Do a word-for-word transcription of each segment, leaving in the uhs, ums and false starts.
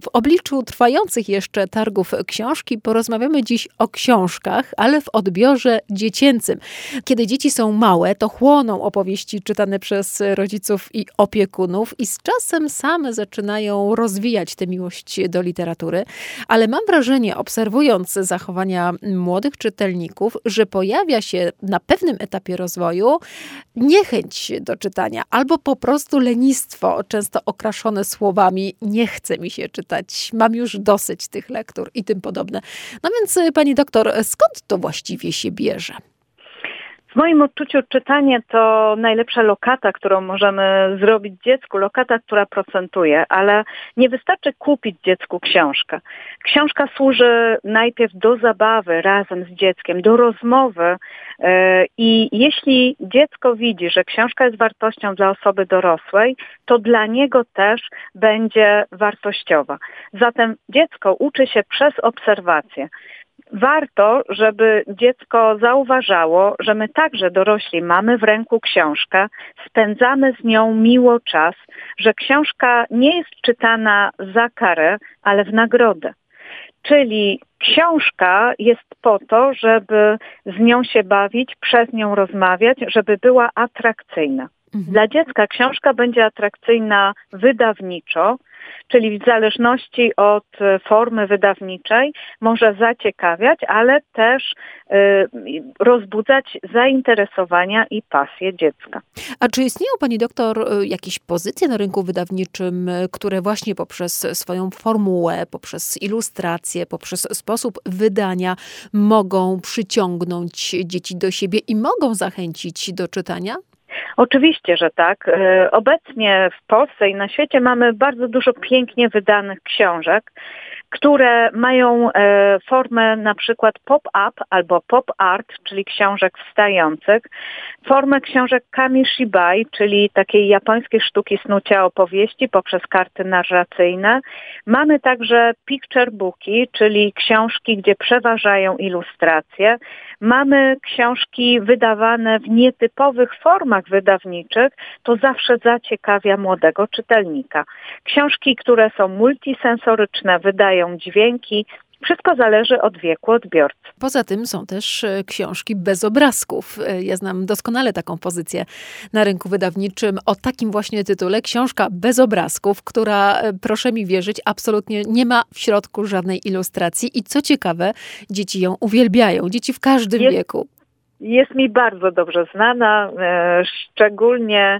W obliczu trwających jeszcze targów książki porozmawiamy dziś o książkach, ale w odbiorze dziecięcym. Kiedy dzieci są małe, to chłoną opowieści czytane przez rodziców i opiekunów i z czasem same zaczynają rozwijać tę miłość do literatury. Ale mam wrażenie, obserwując zachowania młodych czytelników, że pojawia się na pewnym etapie rozwoju niechęć do czytania albo po prostu lenistwo, często okraszone słowami nie chce mi się czytać, mam już dosyć tych lektur i tym podobne. No więc pani doktor, skąd to właściwie się bierze? W moim odczuciu czytanie to najlepsza lokata, którą możemy zrobić dziecku, lokata, która procentuje, ale nie wystarczy kupić dziecku książkę. Książka służy najpierw do zabawy razem z dzieckiem, do rozmowy i jeśli dziecko widzi, że książka jest wartością dla osoby dorosłej, to dla niego też będzie wartościowa. Zatem dziecko uczy się przez obserwację. Warto, żeby dziecko zauważało, że my także dorośli mamy w ręku książkę, spędzamy z nią miło czas, że książka nie jest czytana za karę, ale w nagrodę. Czyli książka jest po to, żeby z nią się bawić, przez nią rozmawiać, żeby była atrakcyjna. Mhm. Dla dziecka książka będzie atrakcyjna wydawniczo, czyli w zależności od formy wydawniczej może zaciekawiać, ale też y, rozbudzać zainteresowania i pasję dziecka. A czy istnieją, pani doktor, jakieś pozycje na rynku wydawniczym, które właśnie poprzez swoją formułę, poprzez ilustrację, poprzez sposób wydania mogą przyciągnąć dzieci do siebie i mogą zachęcić do czytania? Oczywiście, że tak. Obecnie w Polsce i na świecie mamy bardzo dużo pięknie wydanych książek, które mają formę na przykład pop-up albo pop-art, czyli książek wstających, formę książek kamishibai, czyli takiej japońskiej sztuki snucia opowieści poprzez karty narracyjne. Mamy także picture booki, czyli książki, gdzie przeważają ilustracje. Mamy książki wydawane w nietypowych formach wydawniczych, to zawsze zaciekawia młodego czytelnika. Książki, które są multisensoryczne, wydają dźwięki, wszystko zależy od wieku odbiorcy. Poza tym są też książki bez obrazków. Ja znam doskonale taką pozycję na rynku wydawniczym o takim właśnie tytule. Książka bez obrazków, która, proszę mi wierzyć, absolutnie nie ma w środku żadnej ilustracji i co ciekawe, dzieci ją uwielbiają. Dzieci w każdym jest, wieku. Jest mi bardzo dobrze znana, szczególnie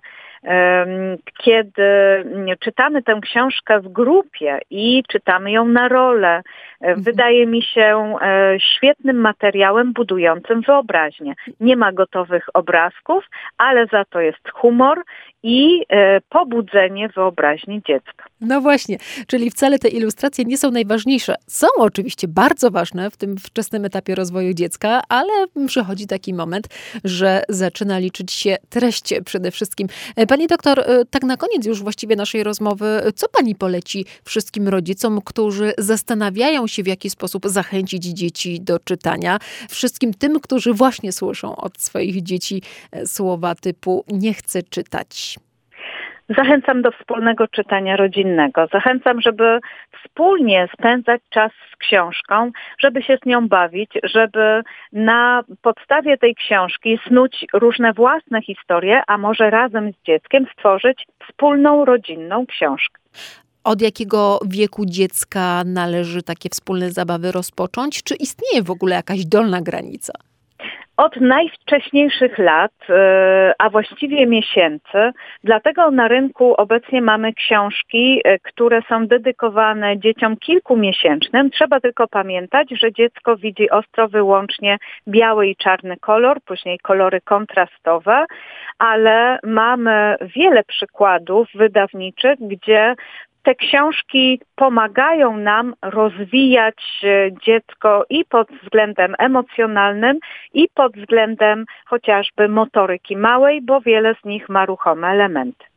kiedy czytamy tę książkę w grupie i czytamy ją na rolę, wydaje mi się świetnym materiałem budującym wyobraźnię. Nie ma gotowych obrazków, ale za to jest humor i pobudzenie wyobraźni dziecka. No właśnie, czyli wcale te ilustracje nie są najważniejsze. Są oczywiście bardzo ważne w tym wczesnym etapie rozwoju dziecka, ale przychodzi taki moment, że zaczyna liczyć się treść przede wszystkim. Pani doktor, tak na koniec już właściwie naszej rozmowy, co pani poleci wszystkim rodzicom, którzy zastanawiają się, w jaki sposób zachęcić dzieci do czytania? Wszystkim tym, którzy właśnie słyszą od swoich dzieci słowa typu nie chcę czytać. Zachęcam do wspólnego czytania rodzinnego. Zachęcam, żeby wspólnie spędzać czas z książką, żeby się z nią bawić, żeby na podstawie tej książki snuć różne własne historie, a może razem z dzieckiem stworzyć wspólną rodzinną książkę. Od jakiego wieku dziecka należy takie wspólne zabawy rozpocząć? Czy istnieje w ogóle jakaś dolna granica? Od najwcześniejszych lat, a właściwie miesięcy, dlatego na rynku obecnie mamy książki, które są dedykowane dzieciom kilkumiesięcznym. Trzeba tylko pamiętać, że dziecko widzi ostro wyłącznie biały i czarny kolor, później kolory kontrastowe, ale mamy wiele przykładów wydawniczych, gdzie te książki pomagają nam rozwijać dziecko i pod względem emocjonalnym, i pod względem chociażby motoryki małej, bo wiele z nich ma ruchome elementy.